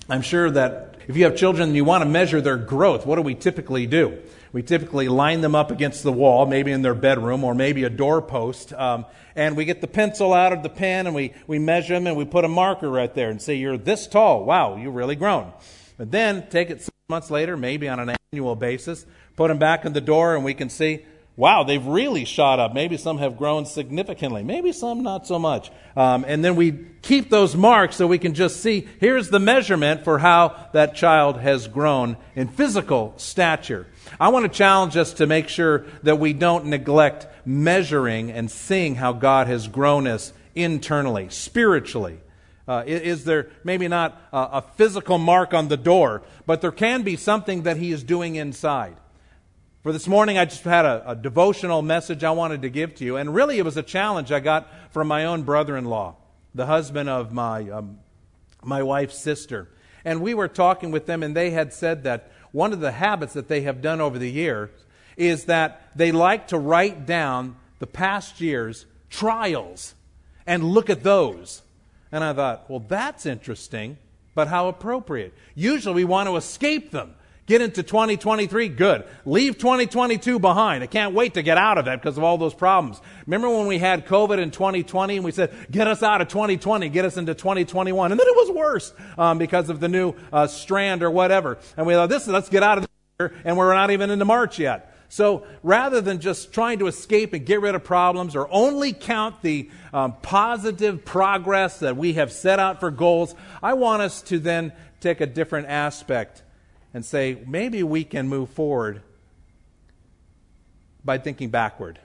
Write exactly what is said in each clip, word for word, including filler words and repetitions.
I'm sure that if you have children and you want to measure their growth, what do we typically do? We typically line them up against the wall, maybe in their bedroom or maybe a doorpost, um, and we get the pencil out of the pen and we, we measure them and we put a marker right there and say, you're this tall. Wow, you've really grown. But then take it six months later, maybe on an annual basis, put them back in the door and we can see, wow, they've really shot up. Maybe some have grown significantly. Maybe some not so much. Um, and then we keep those marks so we can just see, here's the measurement for how that child has grown in physical stature. I want to challenge us to make sure that we don't neglect measuring and seeing how God has grown us internally, spiritually. Uh, is there maybe not a, a physical mark on the door, but there can be something that He is doing inside. For this morning, I just had a, a devotional message I wanted to give to you, and really it was a challenge I got from my own brother-in-law, the husband of my um, my wife's sister. And we were talking with them, and they had said that one of the habits that they have done over the years is that they like to write down the past year's trials and look at those. And I thought, well, that's interesting, but how appropriate. Usually we want to escape them. Get into twenty twenty-three, good. Leave twenty twenty-two behind. I can't wait to get out of that because of all those problems. Remember when we had COVID in twenty twenty and we said, get us out of twenty twenty, get us into twenty twenty-one. And then it was worse um, because of the new uh, strand or whatever. And we thought, this, let's get out of this, and we're not even into March yet. So rather than just trying to escape and get rid of problems or only count the um, positive progress that we have set out for goals, I want us to then take a different aspect and say, maybe we can move forward by thinking backward.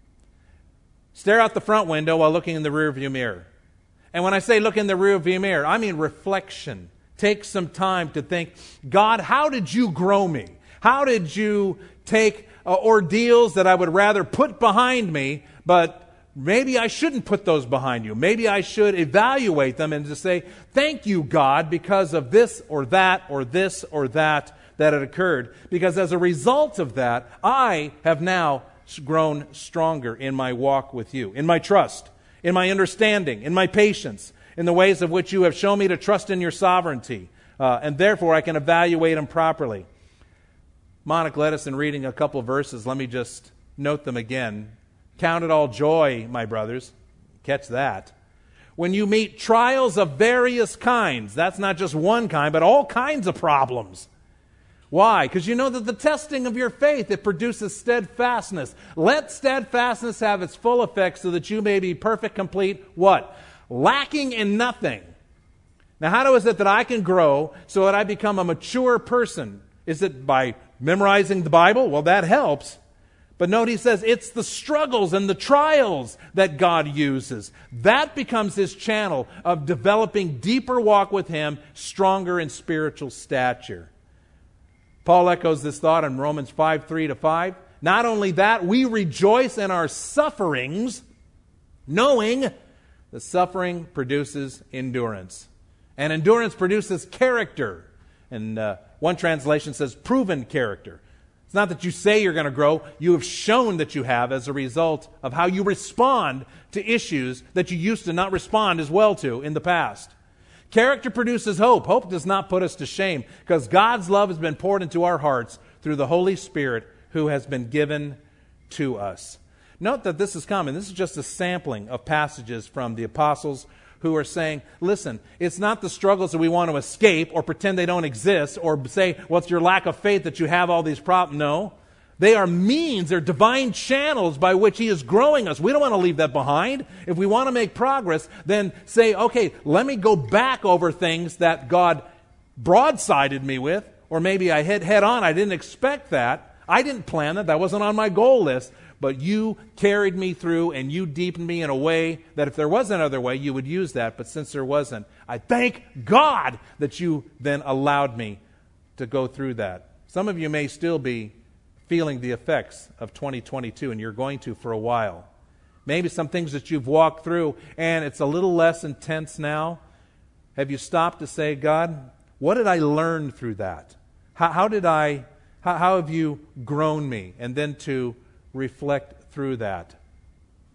Stare out the front window while looking in the rearview mirror. And when I say look in the rearview mirror, I mean reflection. Take some time to think, God, how did you grow me? How did you take uh, ordeals that I would rather put behind me, but maybe I shouldn't put those behind you. Maybe I should evaluate them and just say, thank you, God, because of this or that or this or that that had occurred. Because as a result of that, I have now grown stronger in my walk with you, in my trust, in my understanding, in my patience, in the ways of which you have shown me to trust in your sovereignty. Uh, and therefore, I can evaluate them properly. Monica led us in reading a couple of verses. Let me just note them again. Count it all joy, my brothers. Catch that. When you meet trials of various kinds, that's not just one kind, but all kinds of problems. Why? Because you know that the testing of your faith, it produces steadfastness. Let steadfastness have its full effect so that you may be perfect, complete, what? Lacking in nothing. Now, how is it that I can grow so that I become a mature person? Is it by memorizing the Bible? Well, that helps. But note he says it's the struggles and the trials that God uses. That becomes his channel of developing deeper walk with him, stronger in spiritual stature. Paul echoes this thought in Romans five, three to five. Not only that, we rejoice in our sufferings, knowing that suffering produces endurance. And endurance produces character. And uh, one translation says proven character. It's not that you say you're going to grow. You have shown that you have as a result of how you respond to issues that you used to not respond as well to in the past. Character produces hope. Hope does not put us to shame because God's love has been poured into our hearts through the Holy Spirit who has been given to us. Note that this is common. This is just a sampling of passages from the apostles who are saying, listen, it's not the struggles that we want to escape or pretend they don't exist or say, well, it's your lack of faith that you have all these problems. No. They are means, they're divine channels by which he is growing us. We don't want to leave that behind. If we want to make progress, then say, okay, let me go back over things that God broadsided me with, or maybe I hit head on. I didn't expect that. I didn't plan that. That wasn't on my goal list. But you carried me through and you deepened me in a way that if there was another way, you would use that. But since there wasn't, I thank God that you then allowed me to go through that. Some of you may still be feeling the effects of twenty twenty-two, and you're going to for a while. Maybe some things that you've walked through, and it's a little less intense now. Have you stopped to say, God, what did I learn through that? How, how did I, how, how have you grown me? And then to reflect through that.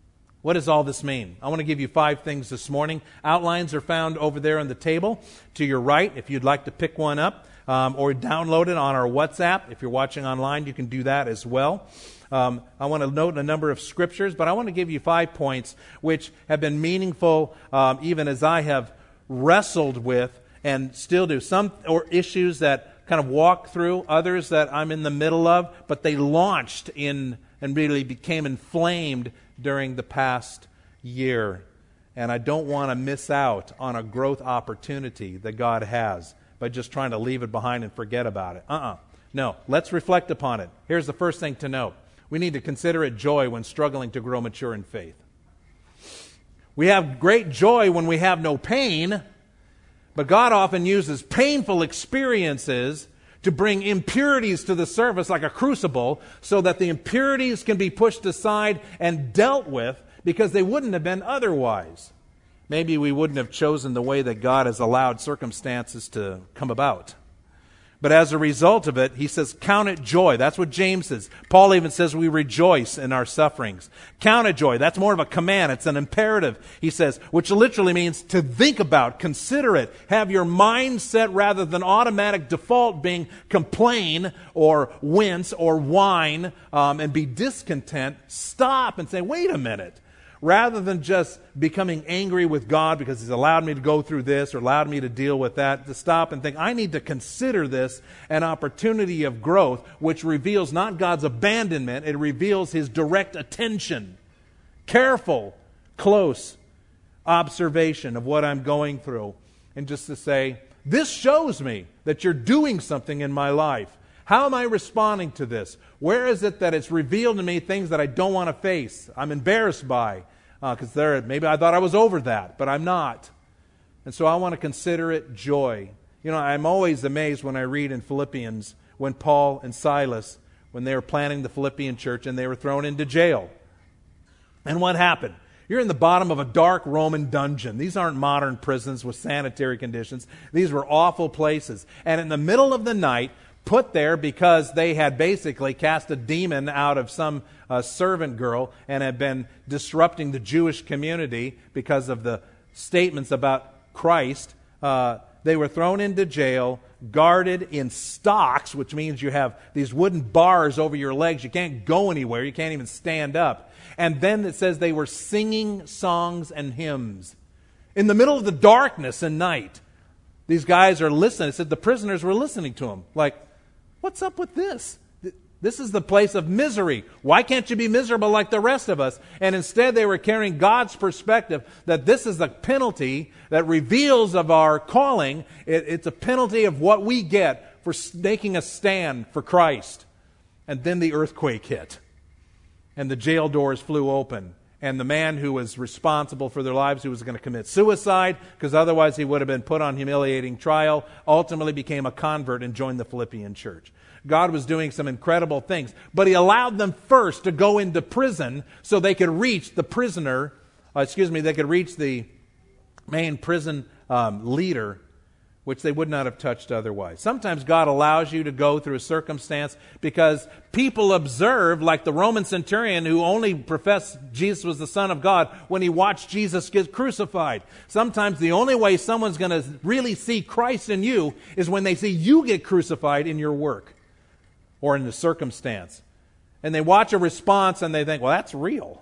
What does all this mean? I want to give you five things this morning. Outlines are found over there on the table to your right if you'd like to pick one up, um, or download it on our WhatsApp. If you're watching online, you can do that as well. Um, I want to note a number of scriptures, but I want to give you five points which have been meaningful um, even as I have wrestled with and still do. Some or issues that kind of walk through, others that I'm in the middle of, but they launched in and really became inflamed during the past year. And I don't want to miss out on a growth opportunity that God has by just trying to leave it behind and forget about it. Uh-uh. No, let's reflect upon it. Here's the first thing to note. We need to consider it joy when struggling to grow mature in faith. We have great joy when we have no pain, but God often uses painful experiences to bring impurities to the surface like a crucible so that the impurities can be pushed aside and dealt with because they wouldn't have been otherwise. Maybe we wouldn't have chosen the way that God has allowed circumstances to come about. But as a result of it, he says, count it joy. That's what James says. Paul even says we rejoice in our sufferings. Count it joy. That's more of a command. It's an imperative, he says, which literally means to think about, consider it, have your mind set rather than automatic default being complain or wince or whine um, and be discontent. Stop and say, wait a minute. Rather than just becoming angry with God because He's allowed me to go through this or allowed me to deal with that, to stop and think, I need to consider this an opportunity of growth, which reveals not God's abandonment, it reveals His direct attention. Careful, close observation of what I'm going through. And just to say, this shows me that you're doing something in my life. How am I responding to this? Where is it that it's revealed to me things that I don't want to face, I'm embarrassed by? Because uh, there, maybe I thought I was over that, but I'm not. And so I want to consider it joy. You know, I'm always amazed when I read in Philippians when Paul and Silas, when they were planning the Philippian church and they were thrown into jail. And what happened? You're in the bottom of a dark Roman dungeon. These aren't modern prisons with sanitary conditions. These were awful places. And in the middle of the night, put there because they had basically cast a demon out of some uh, servant girl and had been disrupting the Jewish community because of the statements about Christ. Uh, they were thrown into jail, guarded in stocks, which means you have these wooden bars over your legs. You can't go anywhere. You can't even stand up. And then it says they were singing songs and hymns. In the middle of the darkness and night, these guys are listening. It said the prisoners were listening to them. Like, what's up with this? This is the place of misery. Why can't you be miserable like the rest of us? And instead they were carrying God's perspective that this is a penalty that reveals of our calling. It, it's a penalty of what we get for making a stand for Christ. And then the earthquake hit. And the jail doors flew open. And the man who was responsible for their lives, who was going to commit suicide, because otherwise he would have been put on humiliating trial, ultimately became a convert and joined the Philippian church. God was doing some incredible things, but He allowed them first to go into prison so they could reach the prisoner, uh, excuse me, they could reach the main prison um, leader, which they would not have touched otherwise. Sometimes God allows you to go through a circumstance because people observe, like the Roman centurion who only professed Jesus was the Son of God when he watched Jesus get crucified. Sometimes the only way someone's going to really see Christ in you is when they see you get crucified in your work or in the circumstance. And they watch a response and they think, well, that's real.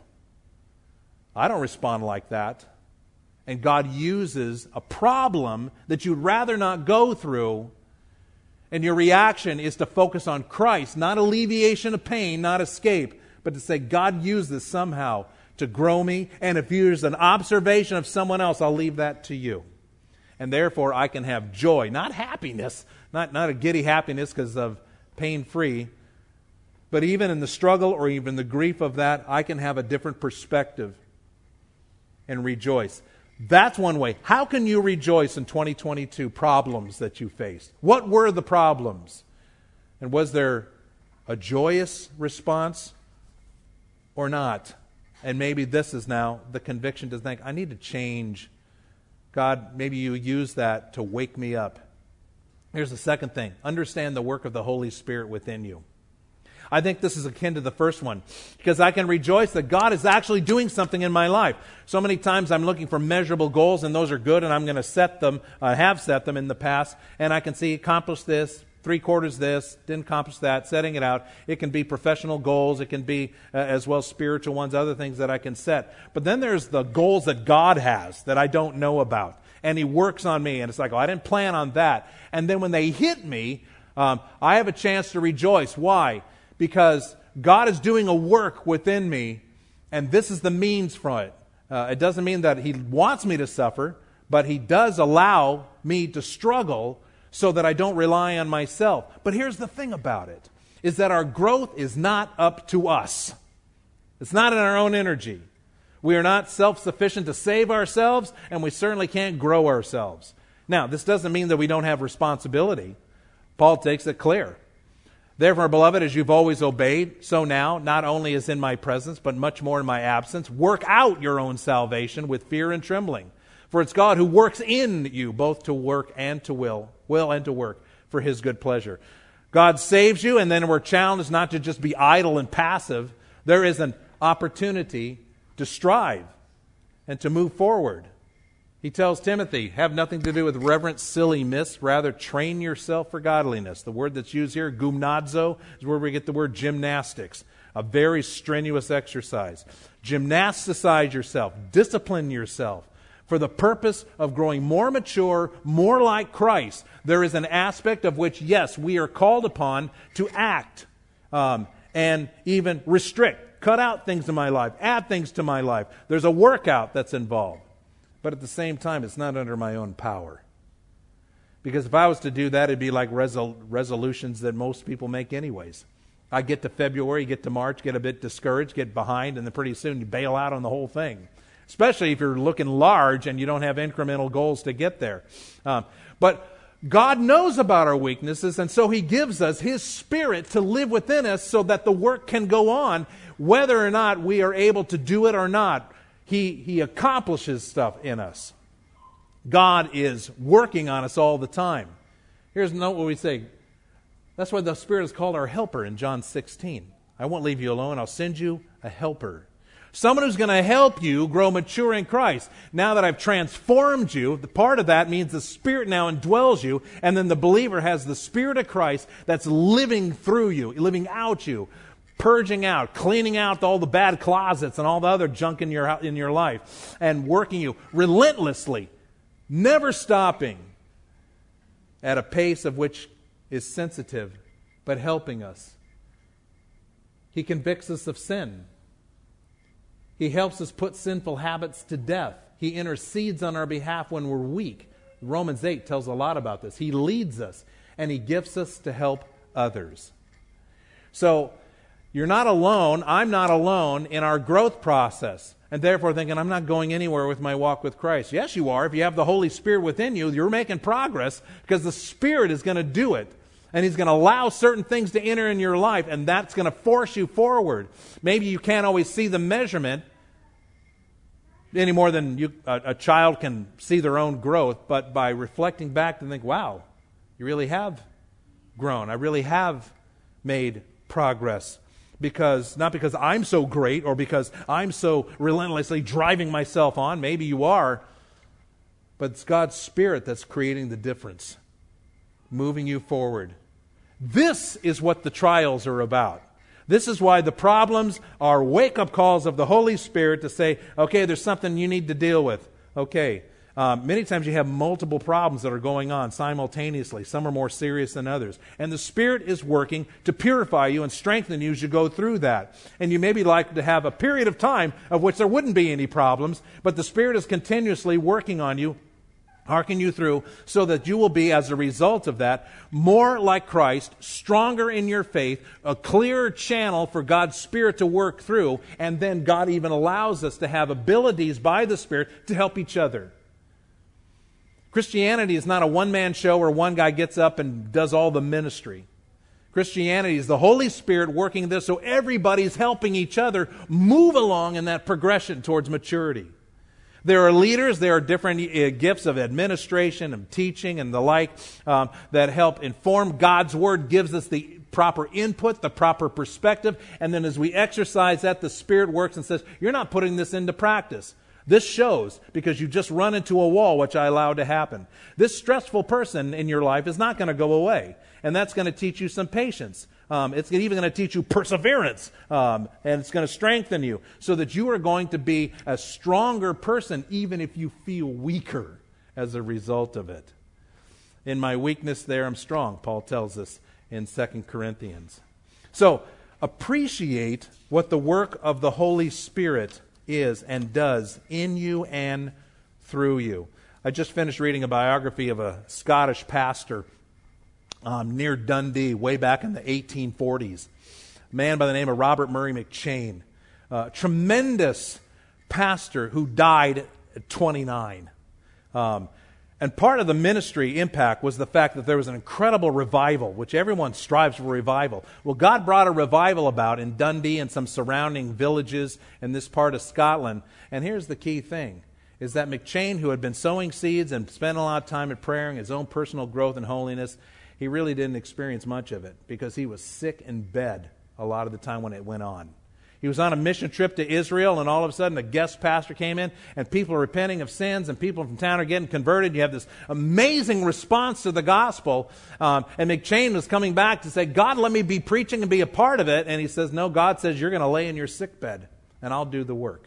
I don't respond like that. And God uses a problem that you'd rather not go through, and your reaction is to focus on Christ, not alleviation of pain, not escape, but to say, God used this somehow to grow me, and if there's an observation of someone else, I'll leave that to you. And therefore, I can have joy, not happiness, not, not a giddy happiness because of pain-free, but even in the struggle or even the grief of that, I can have a different perspective and rejoice. That's one way. How can you rejoice in twenty twenty-two problems that you faced? What were the problems? And was there a joyous response or not? And maybe this is now the conviction to think, I need to change. God, maybe you use that to wake me up. Here's the second thing. Understand the work of the Holy Spirit within you. I think this is akin to the first one, because I can rejoice that God is actually doing something in my life. So many times I'm looking for measurable goals, and those are good, and I'm going to set them, I have set them in the past, and I can see accomplish this, three quarters this, didn't accomplish that, setting it out. It can be professional goals. It can be uh, as well spiritual ones, other things that I can set. But then there's the goals that God has that I don't know about. And He works on me. And it's like, oh, I didn't plan on that. And then when they hit me, um, I have a chance to rejoice. Why? Because God is doing a work within me, and this is the means from it. Uh, it doesn't mean that He wants me to suffer, but He does allow me to struggle so that I don't rely on myself. But here's the thing about it, is that our growth is not up to us. It's not in our own energy. We are not self-sufficient to save ourselves, and we certainly can't grow ourselves. Now, this doesn't mean that we don't have responsibility. Paul takes it clear. Therefore, beloved, as you've always obeyed, so now, not only as in my presence, but much more in my absence, work out your own salvation with fear and trembling. For it's God who works in you, both to work and to will, will and to work for His good pleasure. God saves you, and then we're challenged not to just be idle and passive. There is an opportunity to strive and to move forward. He tells Timothy, have nothing to do with reverent silliness, rather train yourself for godliness. The word that's used here, gymnazo, is where we get the word gymnastics, a very strenuous exercise. Gymnasticize yourself, discipline yourself, for the purpose of growing more mature, more like Christ. There is an aspect of which, yes, we are called upon to act um, and even restrict, cut out things in my life, add things to my life. There's a workout that's involved. But at the same time, it's not under my own power. Because if I was to do that, it'd be like resol- resolutions that most people make anyways. I get to February, get to March, get a bit discouraged, get behind, and then pretty soon you bail out on the whole thing. Especially if you're looking large and you don't have incremental goals to get there. Um, but God knows about our weaknesses, and so He gives us His Spirit to live within us so that the work can go on, whether or not we are able to do it or not. He, he accomplishes stuff in us. God is working on us all the time. Here's note what we say. That's why the Spirit is called our helper in John sixteen. I won't leave you alone. I'll send you a helper. Someone who's going to help you grow mature in Christ. Now that I've transformed you, the part of that means the Spirit now indwells you, and then the believer has the Spirit of Christ that's living through you, living out you, purging out, cleaning out all the bad closets and all the other junk in your, in your life, and working you relentlessly, never stopping, at a pace of which is sensitive, but helping us. He convicts us of sin. He helps us put sinful habits to death. He intercedes on our behalf when we're weak. Romans eight tells a lot about this. He leads us, and He gifts us to help others. So, you're not alone, I'm not alone in our growth process. And therefore thinking, I'm not going anywhere with my walk with Christ. Yes, you are. If you have the Holy Spirit within you, you're making progress because the Spirit is going to do it. And He's going to allow certain things to enter in your life, and that's going to force you forward. Maybe you can't always see the measurement any more than you, a, a child can see their own growth, but by reflecting back to think, wow, you really have grown. I really have made progress. Because not because I'm so great or because I'm so relentlessly driving myself on. Maybe you are. But it's God's Spirit that's creating the difference, moving you forward. This is what the trials are about. This is why the problems are wake-up calls of the Holy Spirit to say, okay, there's something you need to deal with. Okay. Um, many times you have multiple problems that are going on simultaneously. Some are more serious than others. And the Spirit is working to purify you and strengthen you as you go through that. And you maybe like to have a period of time of which there wouldn't be any problems, but the Spirit is continuously working on you, harking you through, so that you will be, as a result of that, more like Christ, stronger in your faith, a clearer channel for God's Spirit to work through, and then God even allows us to have abilities by the Spirit to help each other. Christianity is not a one-man show where one guy gets up and does all the ministry. Christianity is the Holy Spirit working this so everybody's helping each other move along in that progression towards maturity. There are leaders, there are different uh, gifts of administration and teaching and the like um, that help inform. God's Word gives us the proper input, the proper perspective, and then as we exercise that, the Spirit works and says, you're not putting this into practice. This shows because you just run into a wall, which I allowed to happen. This stressful person in your life is not going to go away, and that's going to teach you some patience. Um, it's even going to teach you perseverance, um, and it's going to strengthen you so that you are going to be a stronger person even if you feel weaker as a result of it. In my weakness there I'm strong, Paul tells us in Second Corinthians. So appreciate what the work of the Holy Spirit is and does in you and through you. I just finished reading a biography of a Scottish pastor um, near Dundee way back in the eighteen forties. A man by the name of Robert Murray McCheyne. Uh, tremendous pastor who died at twenty-nine. Um, and part of the ministry impact was the fact that there was an incredible revival, which everyone strives for revival. Well, God brought a revival about in Dundee and some surrounding villages in this part of Scotland. And here's the key thing, is that McCheyne, who had been sowing seeds and spent a lot of time in prayer and his own personal growth and holiness, he really didn't experience much of it because he was sick in bed a lot of the time when it went on. He was on a mission trip to Israel, and all of a sudden a guest pastor came in, and people are repenting of sins, and people from town are getting converted. You have this amazing response to the gospel. Um, and McCheyne was coming back to say, God, let me be preaching and be a part of it. And he says, no, God says you're going to lay in your sick bed, and I'll do the work.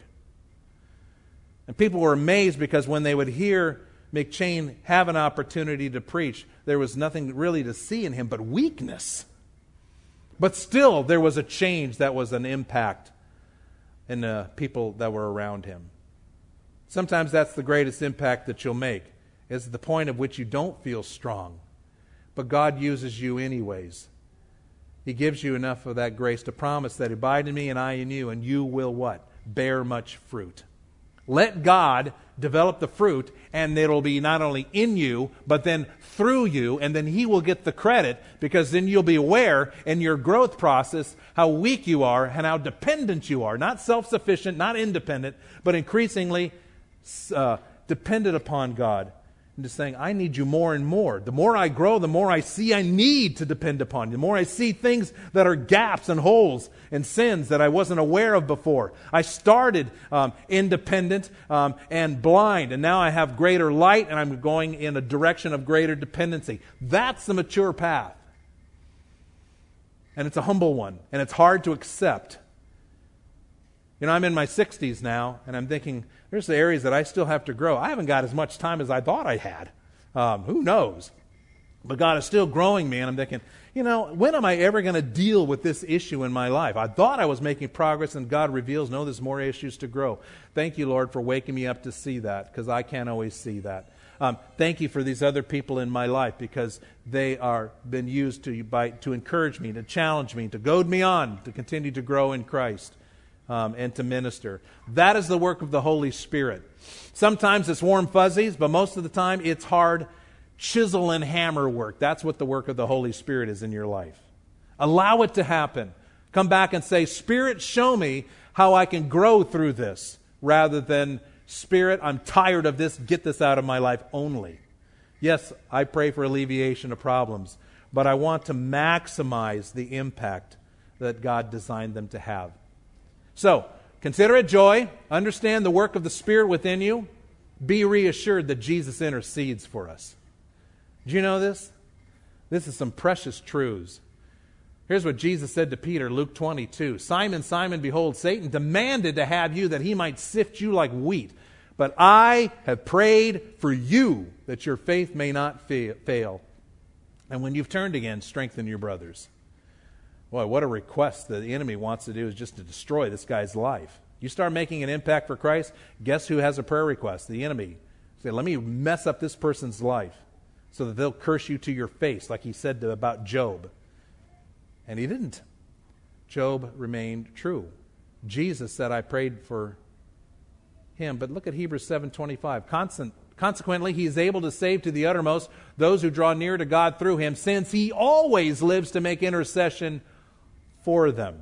And people were amazed because when they would hear McCheyne have an opportunity to preach, there was nothing really to see in him but weakness. But still, there was a change that was an impact in the people that were around him. Sometimes that's the greatest impact that you'll make, is the point at which you don't feel strong. But God uses you anyways. He gives you enough of that grace to promise that abide in me and I in you, and you will what? Bear much fruit. Let God develop the fruit, and it'll be not only in you, but then through you, and then He will get the credit, because then you'll be aware in your growth process how weak you are and how dependent you are. Not self-sufficient, not independent, but increasingly uh, dependent upon God. And just saying, I need you more and more. The more I grow, the more I see I need to depend upon you. The more I see things that are gaps and holes and sins that I wasn't aware of before. I started um, independent um, and blind, and now I have greater light, and I'm going in a direction of greater dependency. That's the mature path. And it's a humble one, and it's hard to accept. You know, I'm in my sixties now, and I'm thinking, there's the areas that I still have to grow. I haven't got as much time as I thought I had. Um, who knows? But God is still growing me, and I'm thinking, you know, when am I ever going to deal with this issue in my life? I thought I was making progress, and God reveals, no, there's more issues to grow. Thank you, Lord, for waking me up to see that, because I can't always see that. Um, thank you for these other people in my life, because they are been used to, by, to encourage me, to challenge me, to goad me on, to continue to grow in Christ. Um, and to minister. That is the work of the Holy Spirit. Sometimes it's warm fuzzies, but most of the time it's hard chisel and hammer work. That's what the work of the Holy Spirit is in your life. Allow it to happen. Come back and say, Spirit, show me how I can grow through this, rather than, Spirit, I'm tired of this, get this out of my life only. Yes, I pray for alleviation of problems, but I want to maximize the impact that God designed them to have. So, consider it joy. Understand the work of the Spirit within you. Be reassured that Jesus intercedes for us. Do you know this? This is some precious truths. Here's what Jesus said to Peter, Luke twenty-two. Simon, Simon, behold, Satan demanded to have you that he might sift you like wheat. But I have prayed for you that your faith may not fail. And when you've turned again, strengthen your brothers. Boy, what a request the enemy wants to do, is just to destroy this guy's life. You start making an impact for Christ, guess who has a prayer request? The enemy. Say, let me mess up this person's life so that they'll curse you to your face, like he said to, about Job. And he didn't. Job remained true. Jesus said, I prayed for him. But look at Hebrews seven twenty-five. Constant, consequently, he is able to save to the uttermost those who draw near to God through him, since he always lives to make intercession for them.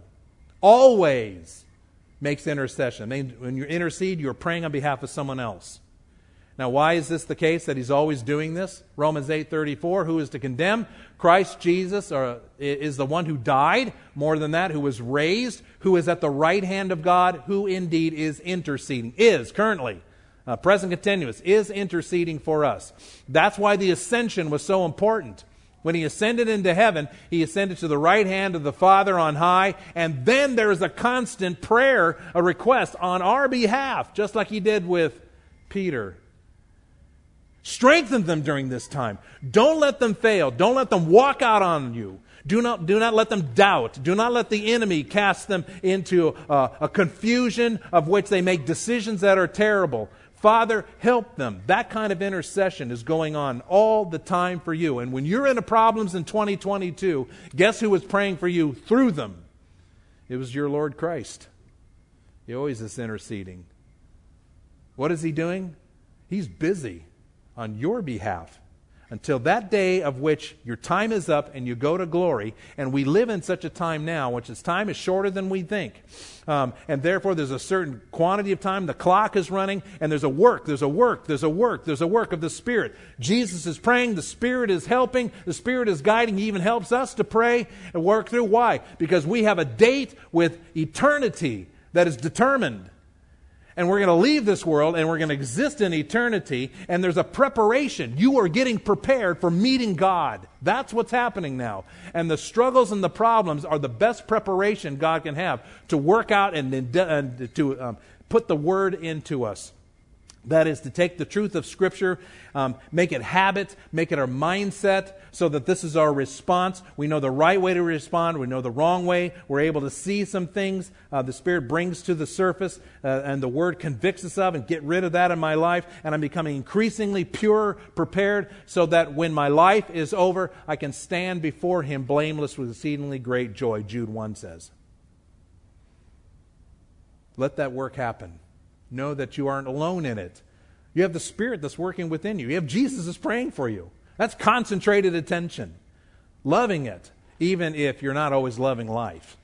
Always makes intercession. I mean, when you intercede, you're praying on behalf of someone else. Now, why is this the case that he's always doing this? Romans eight thirty-four, who is to condemn? Christ Jesus or, is the one who died, more than that, who was raised, who is at the right hand of God, who indeed is interceding, is currently, uh, present continuous, is interceding for us. That's why the ascension was so important. When he ascended into heaven, he ascended to the right hand of the Father on high, and then there is a constant prayer, a request on our behalf, just like he did with Peter. Strengthen them during this time. Don't let them fail. Don't let them walk out on you. Do not, do not let them doubt. Do not let the enemy cast them into a, a confusion of which they make decisions that are terrible. Father, help them. That kind of intercession is going on all the time for you. And when you're in problems in twenty twenty-two, guess who was praying for you through them? It was your Lord Christ. He always is interceding. What is he doing? He's busy on your behalf until that day of which your time is up and you go to glory. And we live in such a time now, which is time is shorter than we think. Um, and therefore there's a certain quantity of time. The clock is running and there's a work, there's a work, there's a work, there's a work of the Spirit. Jesus is praying, the Spirit is helping, the Spirit is guiding. He even helps us to pray and work through. Why? Because we have a date with eternity that is determined. And we're going to leave this world and we're going to exist in eternity. And there's a preparation. You are getting prepared for meeting God. That's what's happening now. And the struggles and the problems are the best preparation God can have to work out and, and to um, put the Word into us. That is to take the truth of Scripture, um, make it habit, make it our mindset, so that this is our response. We know the right way to respond. We know the wrong way. We're able to see some things uh, the Spirit brings to the surface, uh, and the Word convicts us of, and get rid of that in my life. And I'm becoming increasingly pure, prepared, so that when my life is over, I can stand before Him blameless with exceedingly great joy, Jude one says. Let that work happen. Know that you aren't alone in it. You have the Spirit that's working within you. You have Jesus that's praying for you. That's concentrated attention. Loving it, even if you're not always loving life.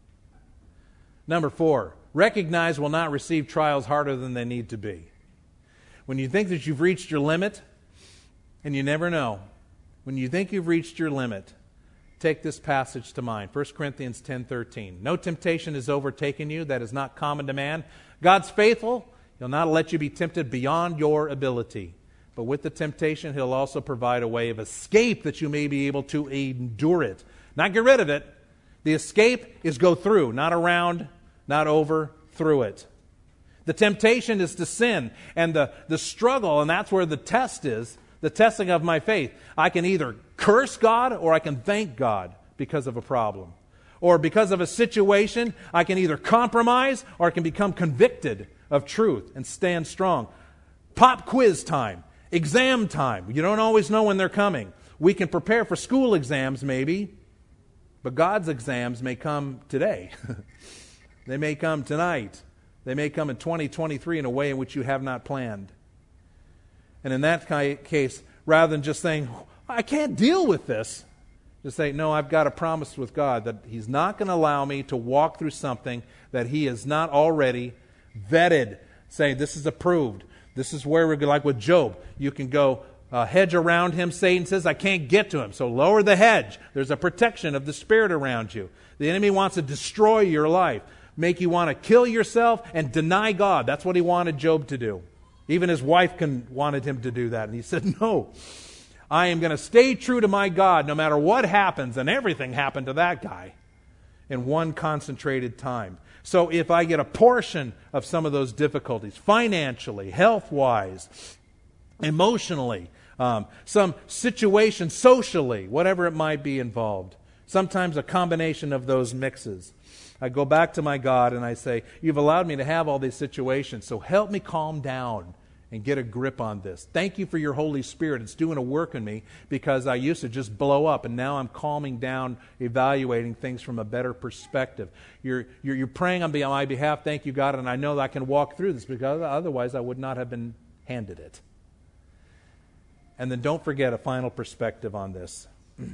Number four, recognize will not receive trials harder than they need to be. When you think that you've reached your limit, and you never know, when you think you've reached your limit, take this passage to mind. First Corinthians ten thirteen. No temptation has overtaken you that is not common to man. God's faithful. He'll not let you be tempted beyond your ability. But with the temptation, He'll also provide a way of escape that you may be able to endure it. Not get rid of it. The escape is go through, not around, not over, through it. The temptation is to sin. And the, the struggle, and that's where the test is, the testing of my faith. I can either curse God or I can thank God because of a problem. Or because of a situation, I can either compromise or I can become convicted of truth and stand strong. Pop quiz time. Exam time. You don't always know when they're coming. We can prepare for school exams maybe, but God's exams may come today. They may come tonight. They may come in twenty twenty-three in a way in which you have not planned. And in that case, rather than just saying, I can't deal with this, just say, no, I've got a promise with God that He's not going to allow me to walk through something that He has not already vetted. Say, this is approved. This is where we're like with Job. You can go uh, hedge around him. Satan says, I can't get to him. So lower the hedge. There's a protection of the Spirit around you. The enemy wants to destroy your life, make you want to kill yourself and deny God. That's what he wanted Job to do. Even his wife can, wanted him to do that. And he said, no, I am going to stay true to my God no matter what happens. And everything happened to that guy in one concentrated time. So if I get a portion of some of those difficulties, financially, health-wise, emotionally, um, some situation socially, whatever it might be involved, sometimes a combination of those mixes, I go back to my God and I say, you've allowed me to have all these situations, so help me calm down and get a grip on this. Thank you for your Holy Spirit. It's doing a work in me because I used to just blow up, and now I'm calming down, evaluating things from a better perspective. You're, you're, you're praying on my behalf. Thank you, God, and I know that I can walk through this because otherwise I would not have been handed it. And then don't forget a final perspective on this.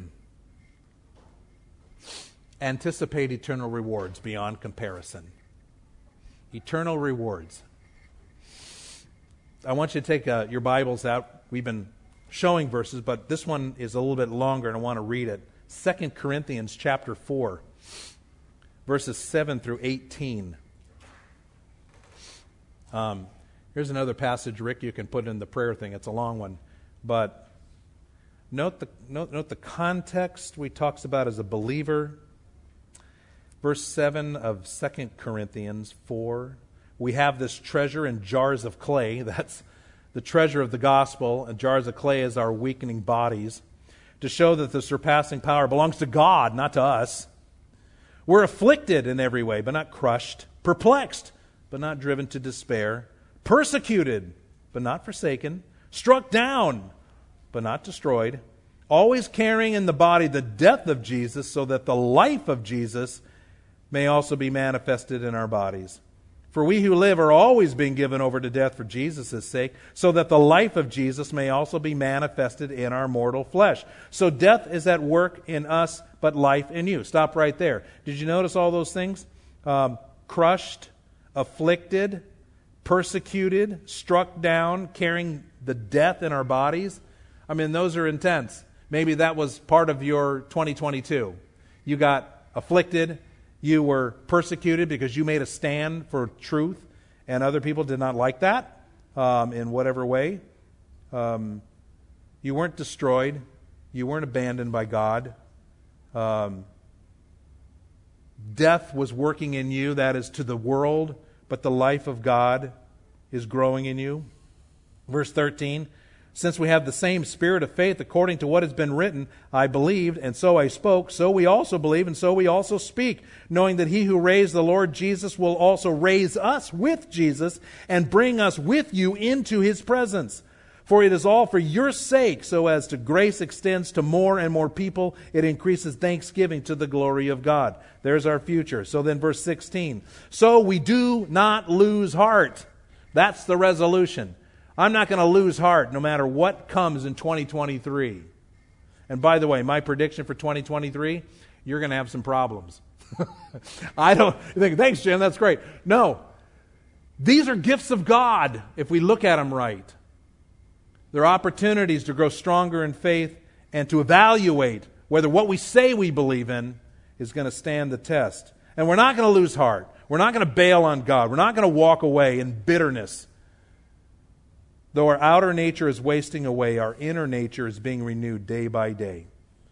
Anticipate eternal rewards beyond comparison. Eternal rewards. I want you to take uh, your Bibles out. We've been showing verses, but this one is a little bit longer, and I want to read it. Second Corinthians chapter four, verses seven through eighteen. Um, here's another passage, Rick, you can put in the prayer thing. It's a long one. But note the, note, note the context we talks about as a believer. Verse seven of Second Corinthians four. We have this treasure in jars of clay. That's the treasure of the gospel. And jars of clay is our weakening bodies. To show that the surpassing power belongs to God, not to us. We're afflicted in every way, but not crushed. Perplexed, but not driven to despair. Persecuted, but not forsaken. Struck down, but not destroyed. Always carrying in the body the death of Jesus, so that the life of Jesus may also be manifested in our bodies. For we who live are always being given over to death for Jesus' sake, so that the life of Jesus may also be manifested in our mortal flesh. So death is at work in us, but life in you. Stop right there. Did you notice all those things? Um, crushed, afflicted, persecuted, struck down, carrying the death in our bodies. I mean, those are intense. Maybe that was part of your twenty twenty-two. You got afflicted. You were persecuted because you made a stand for truth, and other people did not like that um, in whatever way. Um, you weren't destroyed. You weren't abandoned by God. Um, death was working in you, that is to the world, but the life of God is growing in you. Verse thirteen, since we have the same spirit of faith according to what has been written, I believed, and so I spoke, so we also believe, and so we also speak, knowing that he who raised the Lord Jesus will also raise us with Jesus and bring us with you into his presence. For it is all for your sake, so as to grace extends to more and more people, it increases thanksgiving to the glory of God. There's our future. So then verse sixteen, so we do not lose heart. That's the resolution. I'm not going to lose heart no matter what comes in twenty twenty-three. And by the way, my prediction for twenty twenty-three, you're going to have some problems. I don't think, thanks, Jim, that's great. No, these are gifts of God if we look at them right. They're opportunities to grow stronger in faith and to evaluate whether what we say we believe in is going to stand the test. And we're not going to lose heart. We're not going to bail on God. We're not going to walk away in bitterness. Though our outer nature is wasting away, our inner nature is being renewed day by day.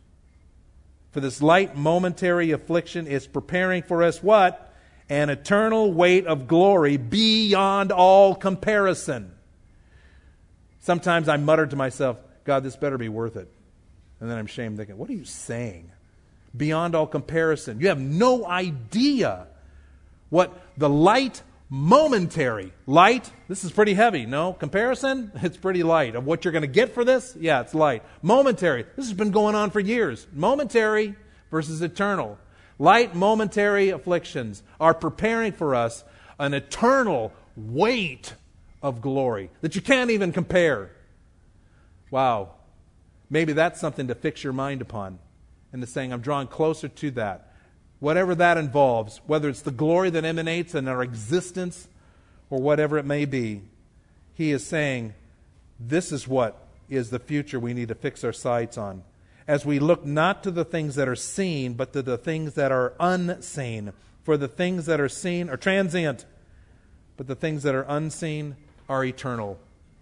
For this light momentary affliction is preparing for us what? An eternal weight of glory beyond all comparison. Sometimes I mutter to myself, God, this better be worth it. And then I'm ashamed thinking, what are you saying? Beyond all comparison. You have no idea what the light momentary. Light, this is pretty heavy. No? Comparison, it's pretty light. Of what you're going to get for this, yeah, it's light. Momentary, this has been going on for years. Momentary versus eternal. Light, momentary afflictions are preparing for us an eternal weight of glory that you can't even compare. Wow. Maybe that's something to fix your mind upon. And to saying, I'm drawing closer to that. Whatever that involves, whether it's the glory that emanates in our existence or whatever it may be, he is saying, this is what is the future we need to fix our sights on. As we look not to the things that are seen, but to the things that are unseen. For the things that are seen are transient, but the things that are unseen are eternal.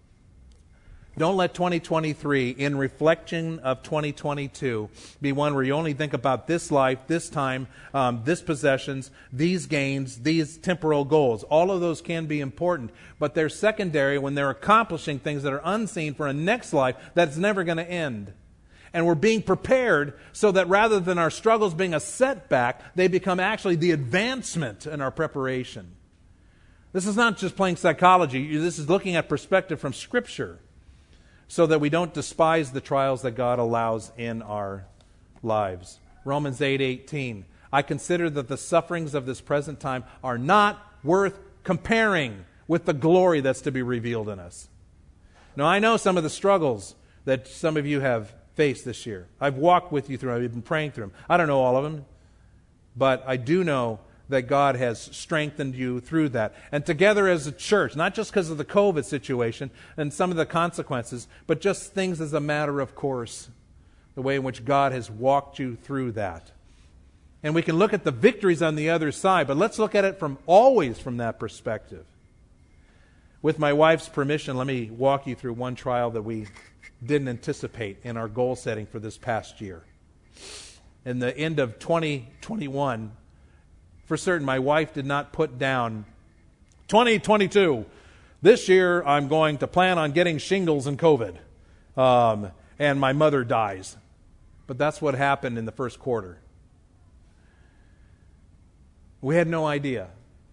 Don't let twenty twenty-three, in reflection of twenty twenty-two, be one where you only think about this life, this time, um, this possessions, these gains, these temporal goals. All of those can be important, but they're secondary when they're accomplishing things that are unseen for a next life that's never going to end. And we're being prepared so that rather than our struggles being a setback, they become actually the advancement in our preparation. This is not just playing psychology. This is looking at perspective from Scripture, so that we don't despise the trials that God allows in our lives. Romans eight eighteen. I consider that the sufferings of this present time are not worth comparing with the glory that's to be revealed in us. Now, I know some of the struggles that some of you have faced this year. I've walked with you through them. I've been praying through them. I don't know all of them, but I do know that God has strengthened you through that. And together as a church, not just because of the COVID situation and some of the consequences, but just things as a matter of course, the way in which God has walked you through that. And we can look at the victories on the other side, but let's look at it from always from that perspective. With my wife's permission, let me walk you through one trial that we didn't anticipate in our goal setting for this past year. In the end of twenty twenty-one, for certain, my wife did not put down twenty twenty-two. This year, I'm going to plan on getting shingles and COVID, um, and my mother dies. But that's what happened in the first quarter. We had no idea.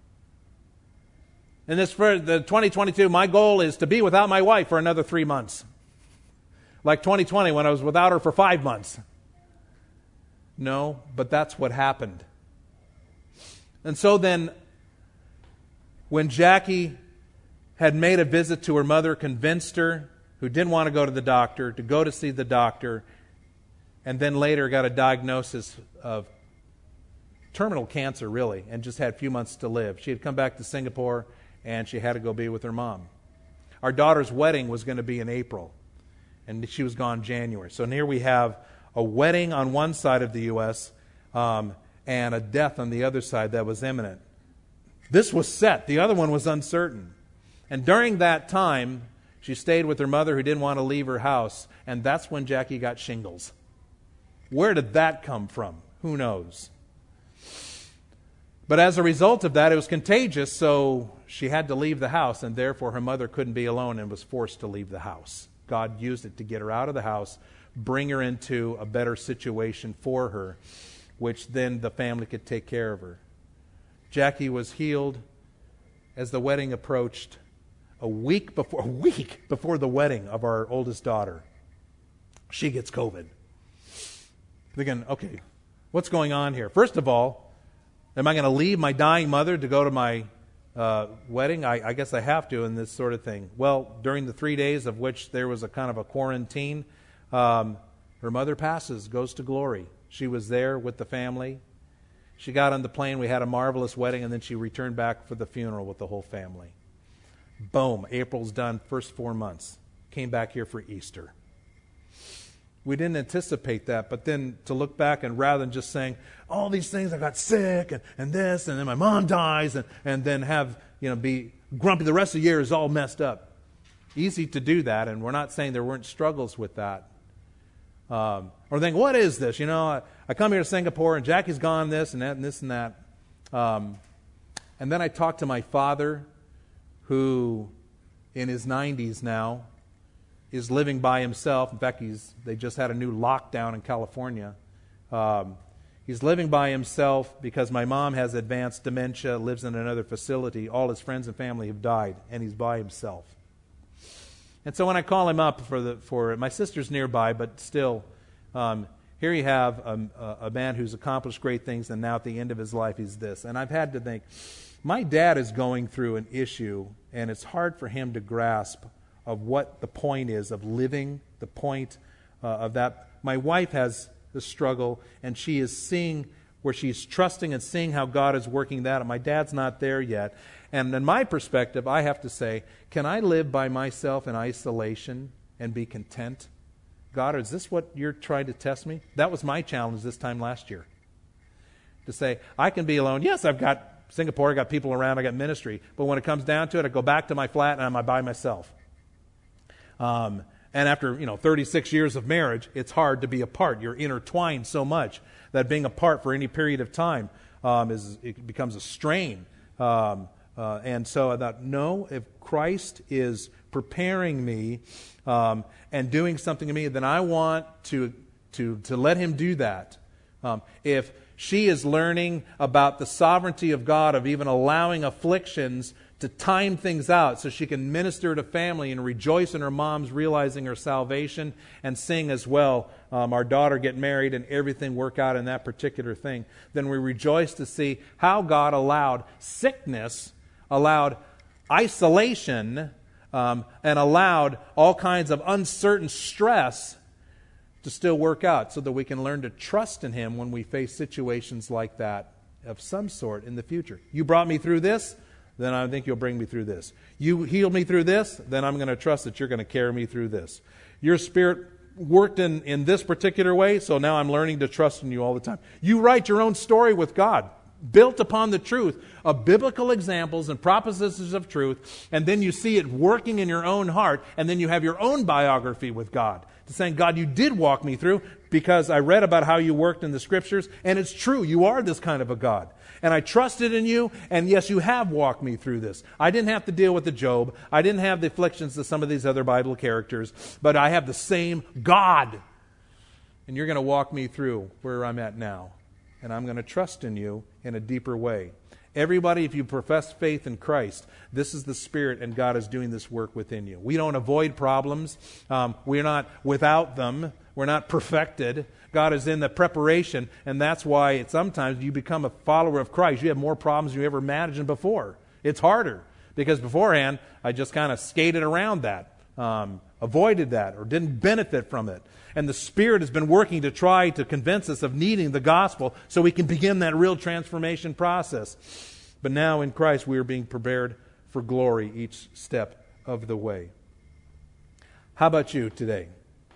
In this for the twenty twenty-two, my goal is to be without my wife for another three months. Like twenty twenty when I was without her for five months. No, but that's what happened. And so then, when Jackie had made a visit to her mother, convinced her, who didn't want to go to the doctor, to go to see the doctor, and then later got a diagnosis of terminal cancer, really, and just had a few months to live. She had come back to Singapore, and she had to go be with her mom. Our daughter's wedding was going to be in April, and she was gone January. So here we have a wedding on one side of the U S um, and a death on the other side that was imminent. This was set. The other one was uncertain. And during that time, she stayed with her mother who didn't want to leave her house, and that's when Jackie got shingles. Where did that come from? Who knows? But as a result of that, it was contagious, so she had to leave the house, and therefore her mother couldn't be alone and was forced to leave the house. God used it to get her out of the house, bring her into a better situation for her, which then the family could take care of her. Jackie was healed as the wedding approached a week before, a week before the wedding of our oldest daughter. She gets COVID. Thinking, okay, what's going on here? First of all, am I going to leave my dying mother to go to my uh, wedding? I, I guess I have to in this sort of thing. Well, during the three days of which there was a kind of a quarantine, um, her mother passes, goes to glory. She was there with the family. She got on the plane. We had a marvelous wedding, and then she returned back for the funeral with the whole family. Boom, April's done, first four months. Came back here for Easter. We didn't anticipate that, but then to look back and rather than just saying, all these things, I got sick and, and this, and then my mom dies, and, and then have, you know, be grumpy the rest of the year is all messed up. Easy to do that, and we're not saying there weren't struggles with that. Um, or think, what is this? You know, I, I come here to Singapore, and Jackie's gone this and that and this and that. Um, and then I talked to my father, who in his nineties now, is living by himself. In fact, he's they just had a new lockdown in California. Um, he's living by himself because my mom has advanced dementia, lives in another facility. All his friends and family have died, and he's by himself. And so when I call him up for the for my sister's nearby, but still, um, here you have a, a man who's accomplished great things, and now at the end of his life, he's this. And I've had to think, my dad is going through an issue, and it's hard for him to grasp of what the point is of living, the point uh, of that. My wife has the struggle, and she is seeing where she's trusting and seeing how God is working that. And my dad's not there yet. And in my perspective, I have to say, can I live by myself in isolation and be content? God, is this what you're trying to test me? That was my challenge this time last year. To say, I can be alone. Yes, I've got Singapore, I've got people around, I've got ministry. But when it comes down to it, I go back to my flat and I'm by myself. Um, and after, you know, thirty-six years of marriage, it's hard to be apart. You're intertwined so much that being apart for any period of time um, is it becomes a strain. Um, uh, and so I thought, no, if Christ is preparing me um, and doing something to me, then I want to to to let Him do that. Um, if she is learning about the sovereignty of God, of even allowing afflictions to time things out so she can minister to family and rejoice in her mom's realizing her salvation, and sing as well um, our daughter get married and everything work out in that particular thing, then we rejoice to see how God allowed sickness, allowed isolation, um, and allowed all kinds of uncertain stress to still work out so that we can learn to trust in Him when we face situations like that of some sort in the future. You brought me through this, then I think you'll bring me through this. You healed me through this, then I'm going to trust that you're going to carry me through this. Your Spirit worked in, in this particular way, so now I'm learning to trust in you all the time. You write your own story with God, built upon the truth of biblical examples and propositions of truth, and then you see it working in your own heart, and then you have your own biography with God. To saying, God, you did walk me through because I read about how you worked in the Scriptures, and it's true, you are this kind of a God. And I trusted in you, and yes, you have walked me through this. I didn't have to deal with the Job. I didn't have the afflictions of some of these other Bible characters, but I have the same God. And you're going to walk me through where I'm at now. And I'm going to trust in you in a deeper way. Everybody, if you profess faith in Christ, this is the Spirit, and God is doing this work within you. We don't avoid problems. Um, we're not without them. We're not perfected. God is in the preparation, and that's why sometimes you become a follower of Christ. You have more problems than you ever imagined before. It's harder, because beforehand, I just kind of skated around that, um, avoided that, or didn't benefit from it. And the Spirit has been working to try to convince us of needing the gospel so we can begin that real transformation process. But now in Christ we are being prepared for glory each step of the way. How about you today?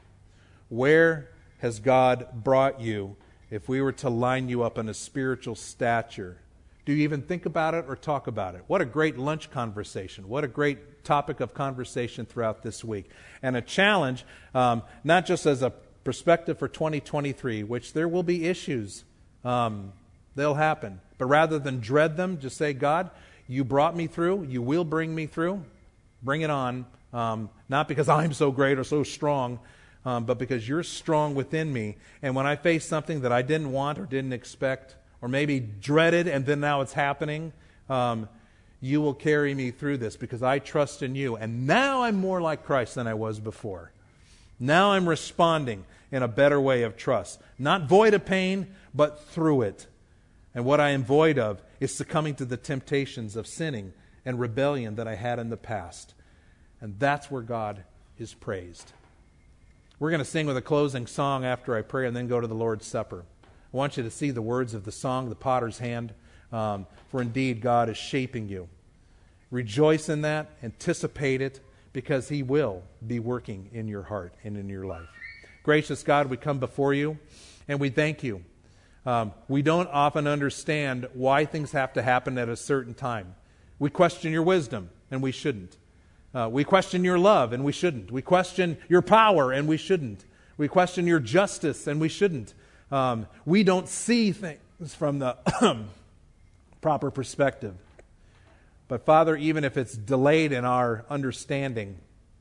Where has God brought you if we were to line you up in a spiritual stature? Do you even think about it or talk about it? What a great lunch conversation. What a great topic of conversation throughout this week. And a challenge, um, not just as a perspective for twenty twenty-three, which there will be issues. Um, they'll happen. But rather than dread them, just say, God, you brought me through. You will bring me through. Bring it on. Um, not because I'm so great or so strong, um, but because you're strong within me. And when I face something that I didn't want or didn't expect, or maybe dreaded, and then now it's happening, um, you will carry me through this because I trust in you. And now I'm more like Christ than I was before. Now I'm responding in a better way of trust. Not void of pain, but through it. And what I am void of is succumbing to the temptations of sinning and rebellion that I had in the past. And that's where God is praised. We're going to sing with a closing song after I pray and then go to the Lord's Supper. I want you to see the words of the song, The Potter's Hand, um, for indeed God is shaping you. Rejoice in that, anticipate it, because He will be working in your heart and in your life. Gracious God, we come before you and we thank you. Um, we don't often understand why things have to happen at a certain time. We question your wisdom, and we shouldn't. Uh, we question your love, and we shouldn't. We question your power, and we shouldn't. We question your justice, and we shouldn't. Um, we don't see things from the proper perspective. But Father, even if it's delayed in our understanding,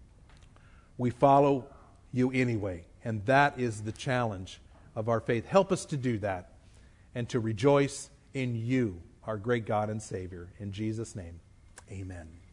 we follow you anyway. And that is the challenge of our faith. Help us to do that and to rejoice in you, our great God and Savior. In Jesus' name, amen.